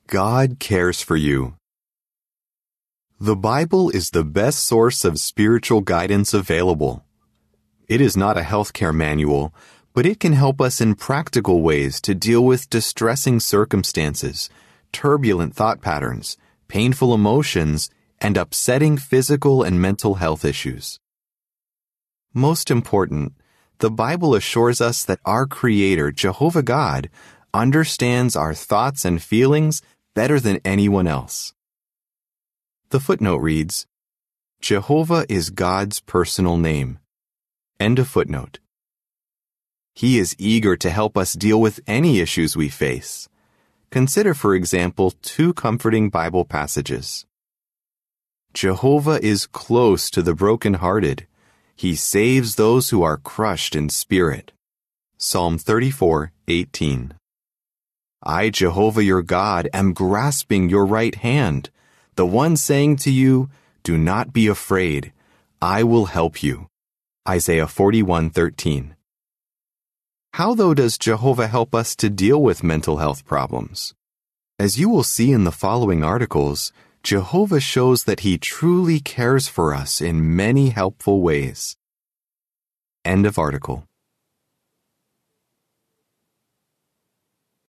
God cares for you. The Bible is the best source of spiritual guidance available. It is not a healthcare manual, but it can help us in practical ways to deal with distressing circumstances, turbulent thought patterns, painful emotions, and upsetting physical and mental health issues. Most important, the Bible assures us that our Creator, Jehovah God, understands our thoughts and feelings better than anyone else. The footnote reads, Jehovah is God's personal name. End of footnote. He is eager to help us deal with any issues we face. Consider, for example, two comforting Bible passages. Jehovah is close to the brokenhearted. He saves those who are crushed in spirit. Psalm 34:18. I, Jehovah your God, am grasping your right hand, the one saying to you, do not be afraid. I will help you. Isaiah 41:13. How, though, does Jehovah help us to deal with mental health problems? As you will see in the following articles, Jehovah shows that He truly cares for us in many helpful ways. End of article.